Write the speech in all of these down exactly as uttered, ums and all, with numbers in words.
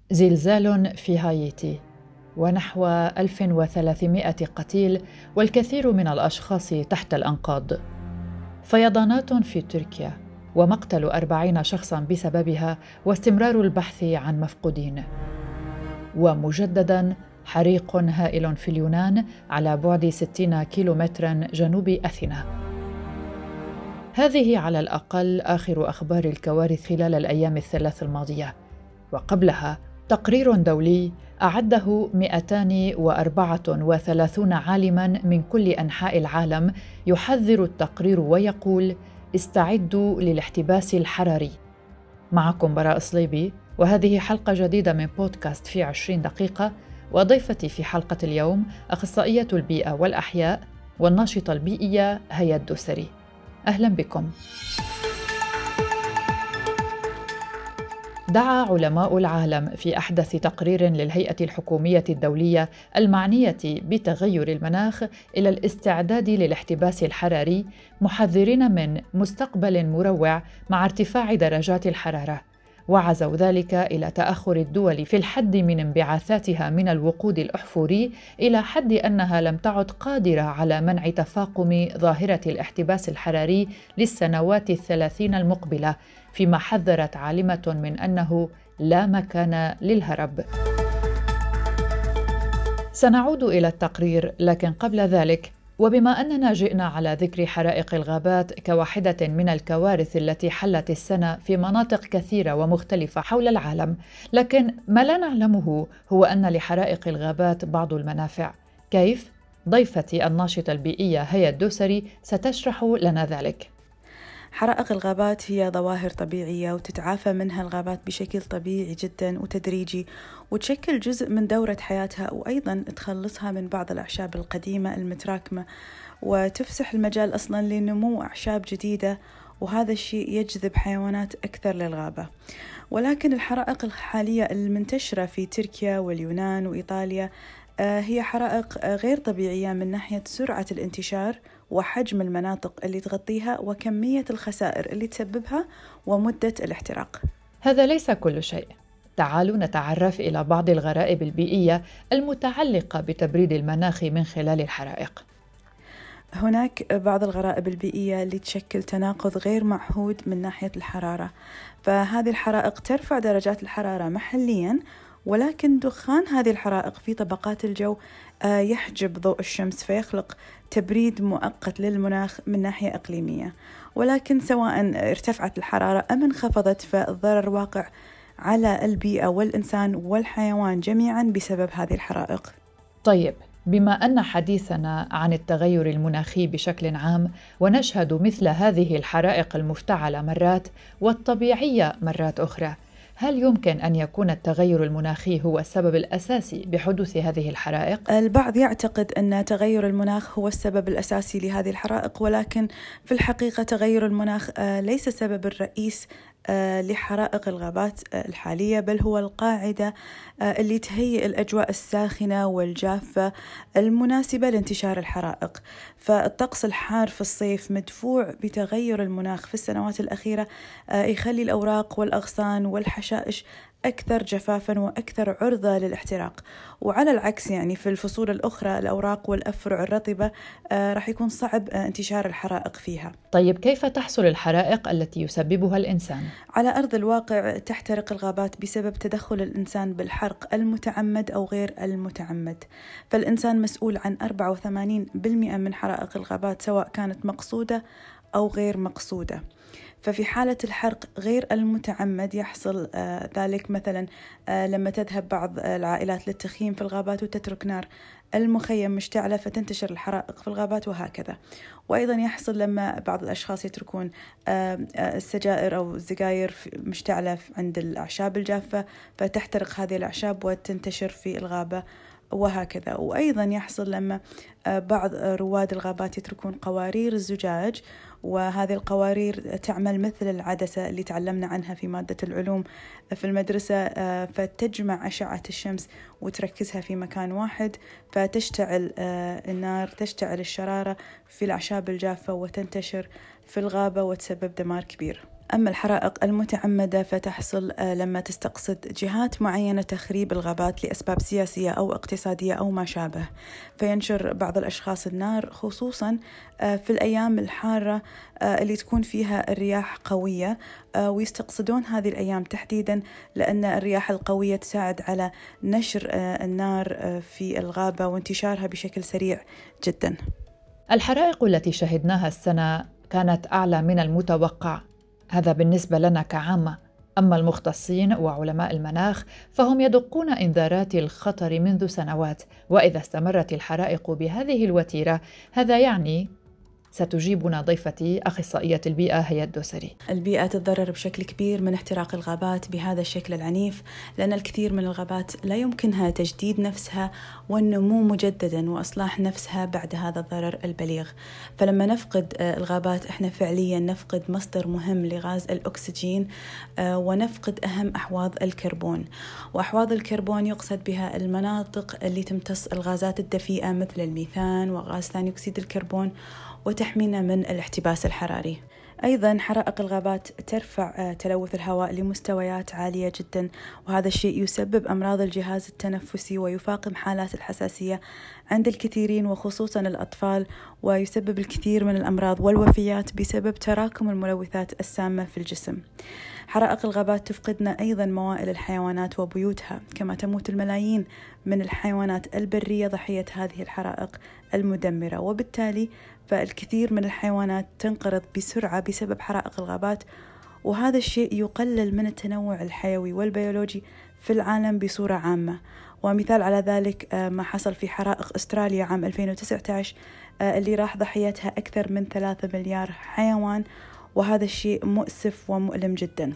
زلزال في هايتي ونحو ألف وثلاثمائة قتيل والكثير من الأشخاص تحت الأنقاض. فيضانات في تركيا ومقتل أربعين شخصاً بسببها واستمرار البحث عن مفقودين. ومجدداً حريق هائل في اليونان على بعد ستين كيلومتراً جنوب أثينا. هذه على الأقل آخر أخبار الكوارث خلال الأيام الثلاث الماضية. وقبلها تقرير دولي أعده مئتين وأربعة وثلاثين عالماً من كل أنحاء العالم يحذر التقرير ويقول: استعدوا للاحتباس الحراري. معكم براء صليبي، وهذه حلقة جديدة من بودكاست في عشرين دقيقة، وضيفتي في حلقة اليوم أخصائية البيئة والأحياء والناشطة البيئية هيا الدوسري. أهلاً بكم. دعا علماء العالم في أحدث تقرير للهيئة الحكومية الدولية المعنية بتغير المناخ إلى الاستعداد للاحتباس الحراري، محذرين من مستقبل مروع مع ارتفاع درجات الحرارة، وعزوا ذلك إلى تأخر الدول في الحد من انبعاثاتها من الوقود الأحفوري، إلى حد أنها لم تعد قادرة على منع تفاقم ظاهرة الاحتباس الحراري للسنوات الثلاثين المقبلة، فيما حذرت عالمة من أنه لا مكان للهرب. سنعود إلى التقرير، لكن قبل ذلك، وبما أننا جئنا على ذكر حرائق الغابات كواحدة من الكوارث التي حلت السنة في مناطق كثيرة ومختلفة حول العالم، لكن ما لا نعلمه هو أن لحرائق الغابات بعض المنافع. كيف؟ ضيفتي الناشطة البيئية هيا الدوسري ستشرح لنا ذلك. حرائق الغابات هي ظواهر طبيعية وتتعافى منها الغابات بشكل طبيعي جدا وتدريجي، وتشكل جزء من دورة حياتها، وأيضا تخلصها من بعض الأعشاب القديمة المتراكمة، وتفسح المجال أصلا لنمو أعشاب جديدة، وهذا الشيء يجذب حيوانات أكثر للغابة. ولكن الحرائق الحالية المنتشرة في تركيا واليونان وإيطاليا هي حرائق غير طبيعية من ناحية سرعة الانتشار وحجم المناطق اللي تغطيها وكمية الخسائر اللي تسببها ومدة الاحتراق. هذا ليس كل شيء. تعالوا نتعرف إلى بعض الغرائب البيئية المتعلقة بتبريد المناخ من خلال الحرائق. هناك بعض الغرائب البيئية اللي تشكل تناقض غير معهود من ناحية الحرارة، فهذه الحرائق ترفع درجات الحرارة محلياً، ولكن دخان هذه الحرائق في طبقات الجو يحجب ضوء الشمس فيخلق تبريد مؤقت للمناخ من ناحية إقليمية. ولكن سواء ارتفعت الحرارة أم انخفضت، فالضرر واقع على البيئة والإنسان والحيوان جميعا بسبب هذه الحرائق. طيب، بما أن حديثنا عن التغير المناخي بشكل عام، ونشهد مثل هذه الحرائق المفتعلة مرات والطبيعية مرات أخرى، هل يمكن أن يكون التغير المناخي هو السبب الأساسي بحدوث هذه الحرائق؟ البعض يعتقد أن تغير المناخ هو السبب الأساسي لهذه الحرائق، ولكن في الحقيقة تغير المناخ ليس السبب الرئيس لحرائق الغابات الحالية، بل هو القاعدة اللي تهيئ الأجواء الساخنة والجافة المناسبة لانتشار الحرائق. فالطقس الحار في الصيف مدفوع بتغير المناخ في السنوات الأخيرة يخلي الأوراق والأغصان والحشائش أكثر جفافاً وأكثر عرضة للاحتراق. وعلى العكس، يعني في الفصول الأخرى الأوراق والأفرع الرطبة آه راح يكون صعب آه انتشار الحرائق فيها. طيب، كيف تحصل الحرائق التي يسببها الإنسان؟ على أرض الواقع تحترق الغابات بسبب تدخل الإنسان بالحرق المتعمد أو غير المتعمد. فالإنسان مسؤول عن أربعة وثمانين بالمئة من حرائق الغابات، سواء كانت مقصودة أو غير مقصودة. ففي حالة الحرق غير المتعمد يحصل آه ذلك مثلا آه لما تذهب بعض العائلات للتخييم في الغابات وتترك نار المخيم مشتعلة فتنتشر الحرائق في الغابات وهكذا. وأيضا يحصل لما بعض الأشخاص يتركون آه آه السجائر أو الزجاير مشتعلة عند الأعشاب الجافة فتحترق هذه الأعشاب وتنتشر في الغابة وهكذا. وأيضا يحصل لما بعض رواد الغابات يتركون قوارير الزجاج، وهذه القوارير تعمل مثل العدسة اللي تعلمنا عنها في مادة العلوم في المدرسة، فتجمع أشعة الشمس وتركزها في مكان واحد، فتشتعل النار، تشتعل الشرارة في الأعشاب الجافة وتنتشر في الغابة وتسبب دمار كبير. أما الحرائق المتعمدة فتحصل لما تستقصد جهات معينة تخريب الغابات لأسباب سياسية أو اقتصادية أو ما شابه، فينشر بعض الأشخاص النار خصوصا في الأيام الحارة اللي تكون فيها الرياح قوية، ويستقصدون هذه الأيام تحديدا لأن الرياح القوية تساعد على نشر النار في الغابة وانتشارها بشكل سريع جدا. الحرائق التي شهدناها السنة كانت أعلى من المتوقع، هذا بالنسبة لنا كعامة. أما المختصين وعلماء المناخ فهم يدقون إنذارات الخطر منذ سنوات، وإذا استمرت الحرائق بهذه الوتيرة هذا يعني، ستجيبنا ضيفتي أخصائية البيئة هيا الدوسري. البيئة تتضرر بشكل كبير من احتراق الغابات بهذا الشكل العنيف، لأن الكثير من الغابات لا يمكنها تجديد نفسها والنمو مجددا وإصلاح نفسها بعد هذا الضرر البليغ. فلما نفقد الغابات احنا فعليا نفقد مصدر مهم لغاز الأكسجين، ونفقد أهم أحواض الكربون. وأحواض الكربون يقصد بها المناطق اللي تمتص الغازات الدفيئة مثل الميثان وغاز ثاني أكسيد الكربون وتحمينا من الاحتباس الحراري. أيضا حرائق الغابات ترفع تلوث الهواء لمستويات عالية جدا، وهذا الشيء يسبب أمراض الجهاز التنفسي ويفاقم حالات الحساسية عند الكثيرين وخصوصا الأطفال، ويسبب الكثير من الأمراض والوفيات بسبب تراكم الملوثات السامة في الجسم. حرائق الغابات تفقدنا أيضا موائل الحيوانات وبيوتها، كما تموت الملايين من الحيوانات البرية ضحية هذه الحرائق المدمرة، وبالتالي فالكثير من الحيوانات تنقرض بسرعة بسبب حرائق الغابات، وهذا الشيء يقلل من التنوع الحيوي والبيولوجي في العالم بصورة عامة. ومثال على ذلك ما حصل في حرائق أستراليا عام ألفين وتسعة عشر اللي راح ضحيتها أكثر من ثلاثة مليار حيوان، وهذا الشيء مؤسف ومؤلم جدا.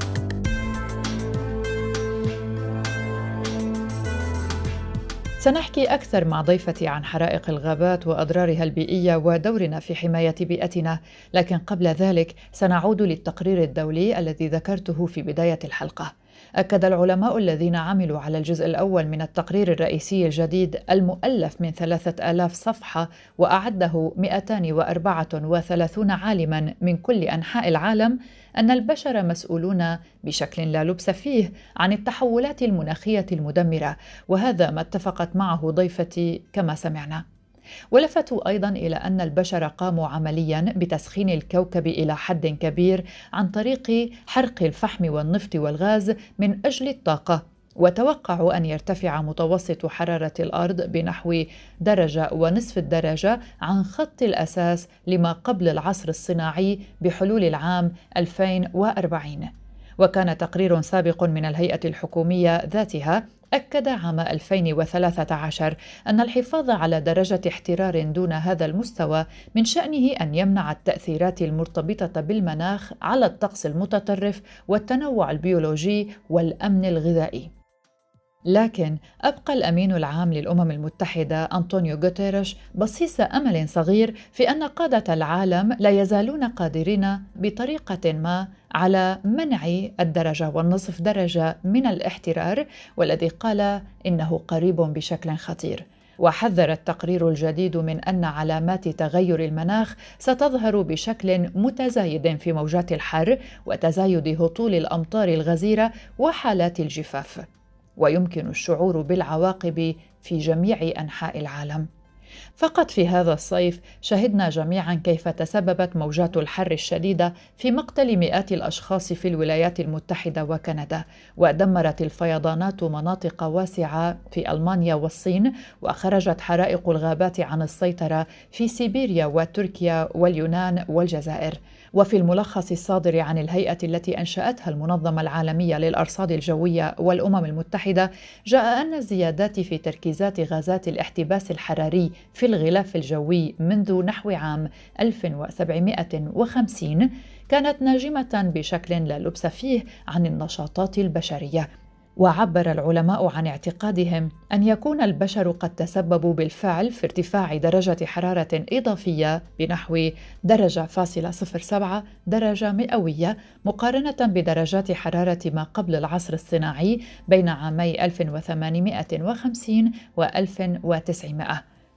سنحكي أكثر مع ضيفتي عن حرائق الغابات وأضرارها البيئية ودورنا في حماية بيئتنا، لكن قبل ذلك سنعود للتقرير الدولي الذي ذكرته في بداية الحلقة. أكد العلماء الذين عملوا على الجزء الأول من التقرير الرئيسي الجديد المؤلف من ثلاثة آلاف صفحة وأعده مئتين وأربعة وثلاثين عالماً من كل أنحاء العالم أن البشر مسؤولون بشكل لا لبس فيه عن التحولات المناخية المدمرة، وهذا ما اتفقت معه ضيفتي كما سمعنا. ولفتوا أيضاً إلى أن البشر قاموا عملياً بتسخين الكوكب إلى حد كبير عن طريق حرق الفحم والنفط والغاز من أجل الطاقة، وتوقعوا أن يرتفع متوسط حرارة الأرض بنحو درجة ونصف الدرجة عن خط الأساس لما قبل العصر الصناعي بحلول العام ألفين وأربعين. وكان تقرير سابق من الهيئة الحكومية ذاتها أكد عام ألفين وثلاثة عشر أن الحفاظ على درجة احترار دون هذا المستوى من شأنه أن يمنع التأثيرات المرتبطة بالمناخ على الطقس المتطرف والتنوع البيولوجي والأمن الغذائي. لكن أبقى الأمين العام للأمم المتحدة أنطونيو غوتيريش بصيص أمل صغير في أن قادة العالم لا يزالون قادرين بطريقة ما على منع الدرجة والنصف درجة من الاحترار، والذي قال إنه قريب بشكل خطير. وحذر التقرير الجديد من أن علامات تغير المناخ ستظهر بشكل متزايد في موجات الحر وتزايد هطول الأمطار الغزيرة وحالات الجفاف، ويمكن الشعور بالعواقب في جميع أنحاء العالم. فقط في هذا الصيف شهدنا جميعاً كيف تسببت موجات الحر الشديدة في مقتل مئات الأشخاص في الولايات المتحدة وكندا، ودمرت الفيضانات مناطق واسعة في ألمانيا والصين، وخرجت حرائق الغابات عن السيطرة في سيبيريا وتركيا واليونان والجزائر. وفي الملخص الصادر عن الهيئة التي أنشأتها المنظمة العالمية للأرصاد الجوية والأمم المتحدة، جاء أن الزيادات في تركيزات غازات الاحتباس الحراري في الغلاف الجوي منذ نحو عام ألف وسبعمائة وخمسين كانت ناجمة بشكل لا لبس فيه عن النشاطات البشرية. وعبر العلماء عن اعتقادهم أن يكون البشر قد تسببوا بالفعل في ارتفاع درجة حرارة إضافية بنحو درجة فاصلة صفر سبعة درجة مئوية مقارنة بدرجات حرارة ما قبل العصر الصناعي بين عامي ألف وثمانمائة وخمسين و ألف وتسعمائة.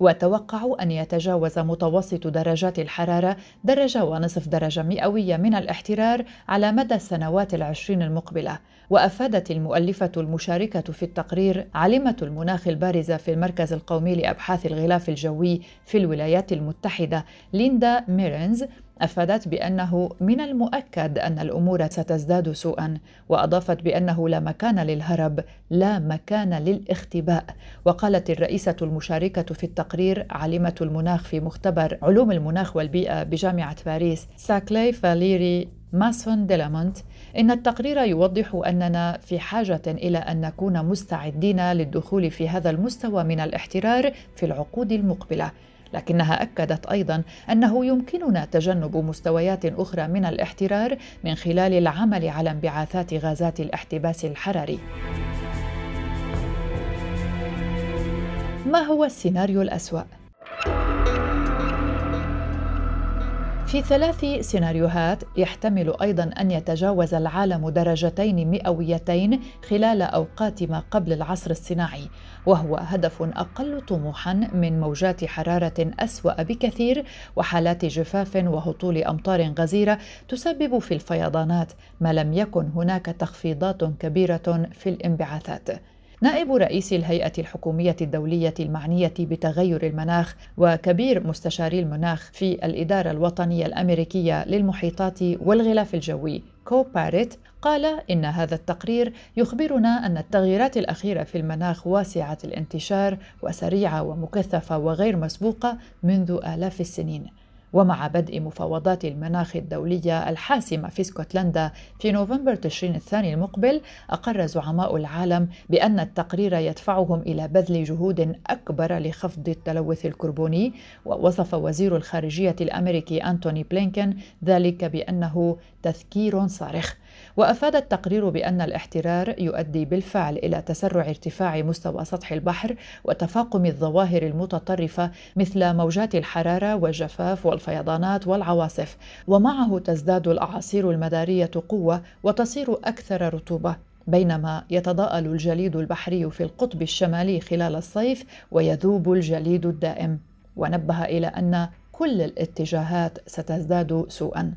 وتوقعوا أن يتجاوز متوسط درجات الحرارة درجة ونصف درجة مئوية من الاحترار على مدى السنوات العشرين المقبلة. وأفادت المؤلفة المشاركة في التقرير عالمة المناخ البارزة في المركز القومي لأبحاث الغلاف الجوي في الولايات المتحدة ليندا ميرنز، أفادت بأنه من المؤكد أن الأمور ستزداد سوءاً، وأضافت بأنه لا مكان للهرب، لا مكان للاختباء. وقالت الرئيسة المشاركة في التقرير عالمة المناخ في مختبر علوم المناخ والبيئة بجامعة باريس ساكلي فاليري ماسون ديلامونت إن التقرير يوضح أننا في حاجة إلى أن نكون مستعدين للدخول في هذا المستوى من الاحترار في العقود المقبلة، لكنها أكدت أيضاً أنه يمكننا تجنب مستويات أخرى من الاحترار من خلال العمل على انبعاثات غازات الاحتباس الحراري. ما هو السيناريو الأسوأ؟ في ثلاث سيناريوهات يحتمل أيضاً أن يتجاوز العالم درجتين مئويتين خلال أوقات ما قبل العصر الصناعي، وهو هدف أقل طموحاً من موجات حرارة أسوأ بكثير وحالات جفاف وهطول أمطار غزيرة تسبب في الفيضانات ما لم يكن هناك تخفيضات كبيرة في الانبعاثات. نائب رئيس الهيئة الحكومية الدولية المعنية بتغير المناخ وكبير مستشاري المناخ في الإدارة الوطنية الأمريكية للمحيطات والغلاف الجوي كو باريت قال إن هذا التقرير يخبرنا أن التغييرات الأخيرة في المناخ واسعة الانتشار وسريعة ومكثفة وغير مسبوقة منذ آلاف السنين. ومع بدء مفاوضات المناخ الدولية الحاسمة في اسكتلندا في نوفمبر تشرين الثاني المقبل، أقر زعماء العالم بأن التقرير يدفعهم إلى بذل جهود أكبر لخفض التلوث الكربوني. ووصف وزير الخارجية الأمريكي أنتوني بلينكن ذلك بأنه تذكير صارخ. وأفاد التقرير بأن الاحترار يؤدي بالفعل إلى تسرع ارتفاع مستوى سطح البحر وتفاقم الظواهر المتطرفة مثل موجات الحرارة والجفاف والفيضانات والعواصف، ومعه تزداد الأعاصير المدارية قوة وتصير أكثر رطوبة، بينما يتضاءل الجليد البحري في القطب الشمالي خلال الصيف ويذوب الجليد الدائم. ونبه إلى أن كل الاتجاهات ستزداد سوءاً.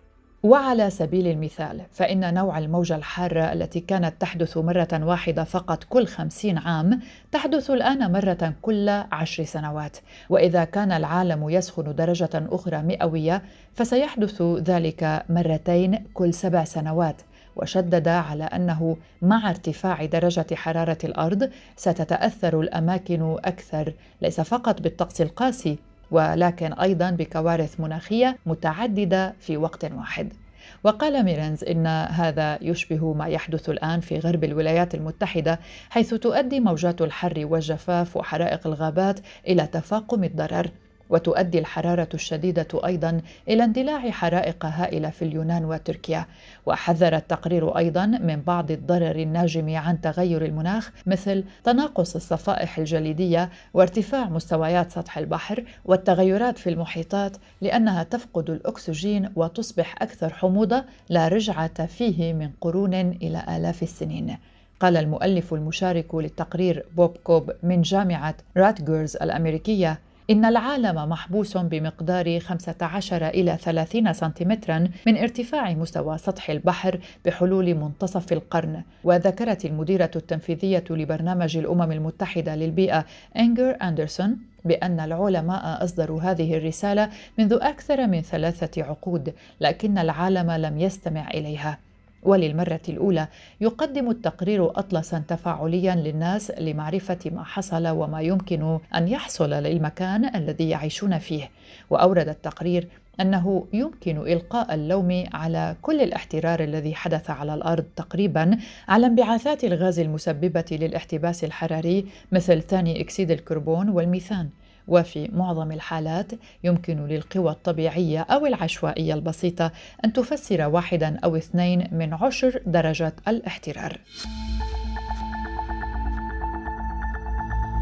وعلى سبيل المثال فإن نوع الموجة الحارة التي كانت تحدث مرة واحدة فقط كل خمسين عام تحدث الآن مرة كل عشر سنوات، وإذا كان العالم يسخن درجة أخرى مئوية فسيحدث ذلك مرتين كل سبع سنوات. وشدد على أنه مع ارتفاع درجة حرارة الأرض ستتأثر الأماكن أكثر، ليس فقط بالطقس القاسي ولكن أيضاً بكوارث مناخية متعددة في وقت واحد. وقال ميرنز إن هذا يشبه ما يحدث الآن في غرب الولايات المتحدة، حيث تؤدي موجات الحر والجفاف وحرائق الغابات إلى تفاقم الضرر، وتؤدي الحرارة الشديدة أيضاً إلى اندلاع حرائق هائلة في اليونان وتركيا. وحذر التقرير أيضاً من بعض الضرر الناجم عن تغير المناخ مثل تناقص الصفائح الجليدية وارتفاع مستويات سطح البحر والتغيرات في المحيطات، لأنها تفقد الأكسجين وتصبح أكثر حموضة لا رجعة فيه من قرون إلى آلاف السنين. قال المؤلف المشارك للتقرير بوب كوب من جامعة راتجرز الأمريكية إن العالم محبوس بمقدار خمسة عشر إلى ثلاثين سنتيمتراً من ارتفاع مستوى سطح البحر بحلول منتصف القرن. وذكرت المديرة التنفيذية لبرنامج الأمم المتحدة للبيئة إنجر أندرسون بأن العلماء أصدروا هذه الرسالة منذ أكثر من ثلاثة عقود، لكن العالم لم يستمع إليها. وللمرة الأولى يقدم التقرير أطلساً تفاعلياً للناس لمعرفة ما حصل وما يمكن أن يحصل للمكان الذي يعيشون فيه. وأورد التقرير أنه يمكن إلقاء اللوم على كل الاحترار الذي حدث على الأرض تقريباً على انبعاثات الغاز المسببة للاحتباس الحراري مثل ثاني أكسيد الكربون والميثان. وفي معظم الحالات يمكن للقوى الطبيعية أو العشوائية البسيطة أن تفسر واحداً أو اثنين من عشر درجات الاحترار.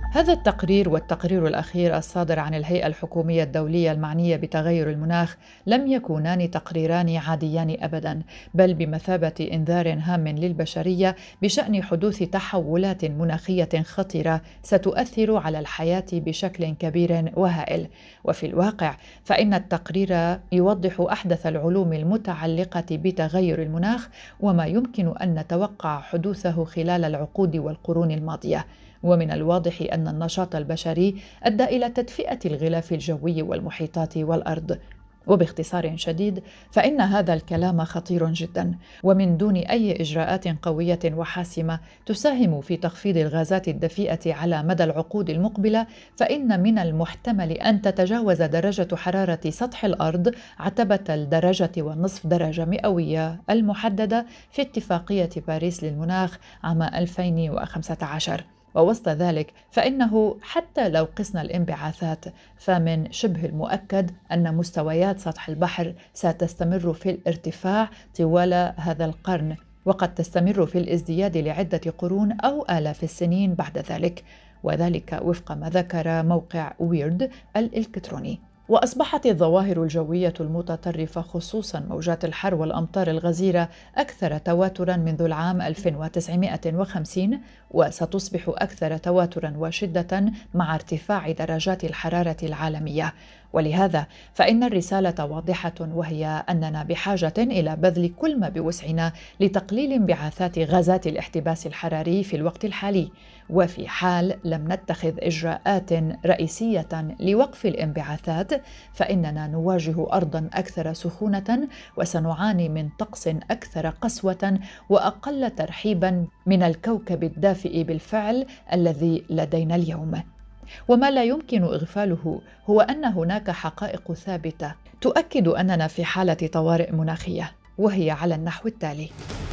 هذا التقرير والتقرير الأخير الصادر عن الهيئة الحكومية الدولية المعنية بتغير المناخ لم يكونان تقريران عاديان أبداً، بل بمثابة إنذار هام للبشرية بشأن حدوث تحولات مناخية خطيرة ستؤثر على الحياة بشكل كبير وهائل. وفي الواقع فإن التقرير يوضح أحدث العلوم المتعلقة بتغير المناخ وما يمكن أن نتوقع حدوثه خلال العقود والقرون الماضية. ومن الواضح أن النشاط البشري أدى إلى تدفئة الغلاف الجوي والمحيطات والأرض. وباختصار شديد فإن هذا الكلام خطير جدا، ومن دون أي إجراءات قوية وحاسمة تساهم في تخفيض الغازات الدفيئة على مدى العقود المقبلة، فإن من المحتمل أن تتجاوز درجة حرارة سطح الأرض عتبة الدرجة والنصف درجة مئوية المحددة في اتفاقية باريس للمناخ عام ألفين وخمسة عشر. ووسط ذلك فإنه حتى لو قسنا الانبعاثات فمن شبه المؤكد أن مستويات سطح البحر ستستمر في الارتفاع طوال هذا القرن، وقد تستمر في الازدياد لعدة قرون أو آلاف السنين بعد ذلك، وذلك وفق ما ذكر موقع ويرد الإلكتروني. وأصبحت الظواهر الجوية المتطرفة خصوصاً موجات الحر والأمطار الغزيرة أكثر تواتراً منذ العام ألف وتسعمائة وخمسين، وستصبح أكثر تواتراً وشدة مع ارتفاع درجات الحرارة العالمية. ولهذا فإن الرسالة واضحة، وهي أننا بحاجة إلى بذل كل ما بوسعنا لتقليل انبعاثات غازات الاحتباس الحراري في الوقت الحالي. وفي حال لم نتخذ إجراءات رئيسية لوقف الانبعاثات فإننا نواجه أرضاً أكثر سخونة، وسنعاني من طقس أكثر قسوة وأقل ترحيباً من الكوكب الدافئ بالفعل الذي لدينا اليوم. وما لا يمكن إغفاله هو أن هناك حقائق ثابتة تؤكد أننا في حالة طوارئ مناخية، وهي على النحو التالي: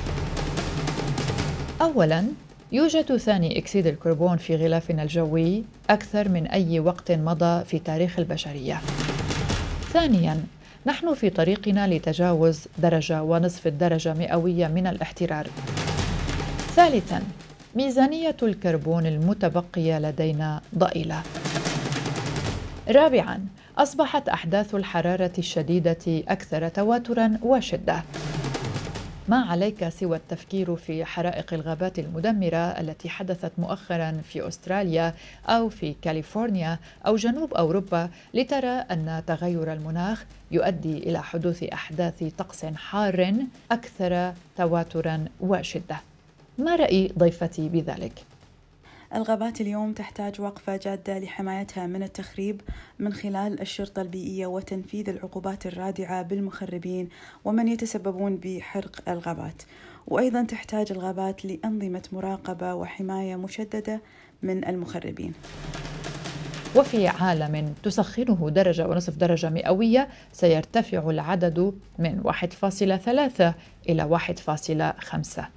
أولاً، يوجد ثاني أكسيد الكربون في غلافنا الجوي أكثر من أي وقت مضى في تاريخ البشرية. ثانياً، نحن في طريقنا لتجاوز درجة ونصف الدرجة مئوية من الاحترار. ثالثاً، ميزانية الكربون المتبقية لدينا ضئيلة. رابعاً، أصبحت أحداث الحرارة الشديدة أكثر تواتراً وشدة. ما عليك سوى التفكير في حرائق الغابات المدمرة التي حدثت مؤخراً في أستراليا أو في كاليفورنيا أو جنوب أوروبا لترى أن تغير المناخ يؤدي إلى حدوث أحداث طقس حار أكثر تواتراً وشدة. ما رأي ضيفتي بذلك؟ الغابات اليوم تحتاج وقفة جادة لحمايتها من التخريب من خلال الشرطة البيئية وتنفيذ العقوبات الرادعة بالمخربين ومن يتسببون بحرق الغابات. وأيضا تحتاج الغابات لأنظمة مراقبة وحماية مشددة من المخربين. وفي عالم تسخنه درجة ونصف درجة مئوية سيرتفع العدد من واحد فاصلة ثلاثة إلى واحد فاصلة خمسة.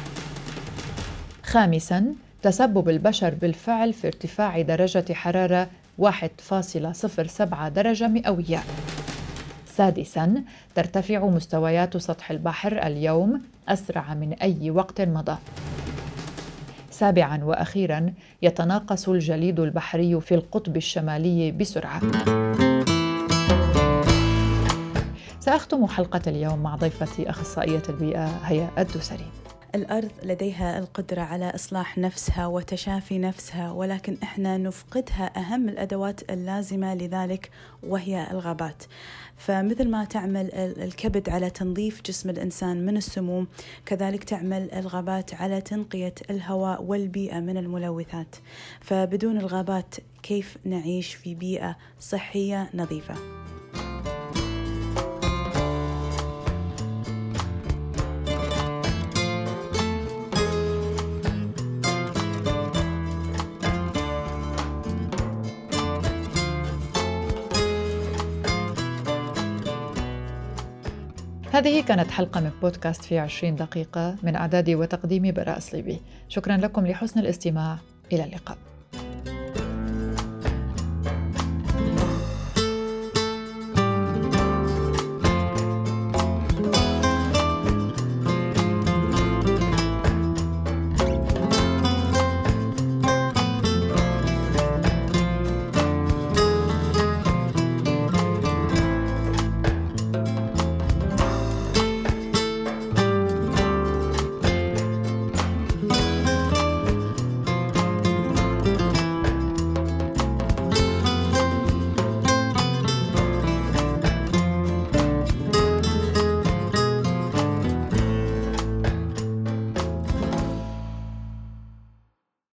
خامساً، تسبب البشر بالفعل في ارتفاع درجة حرارة واحد فاصلة صفر سبعة درجة مئوية. سادساً، ترتفع مستويات سطح البحر اليوم أسرع من أي وقت مضى. سابعاً وأخيراً، يتناقص الجليد البحري في القطب الشمالي بسرعة. سأختم حلقة اليوم مع ضيفتي أخصائية البيئة هيا الدوسري. الأرض لديها القدرة على إصلاح نفسها وتشافي نفسها، ولكن إحنا نفقدها أهم الأدوات اللازمة لذلك وهي الغابات. فمثل ما تعمل الكبد على تنظيف جسم الإنسان من السموم، كذلك تعمل الغابات على تنقية الهواء والبيئة من الملوثات. فبدون الغابات كيف نعيش في بيئة صحية نظيفة؟ هذه كانت حلقة من بودكاست في عشرين دقيقة من إعداد وتقديم براء صليبي. شكرا لكم لحسن الاستماع. إلى اللقاء.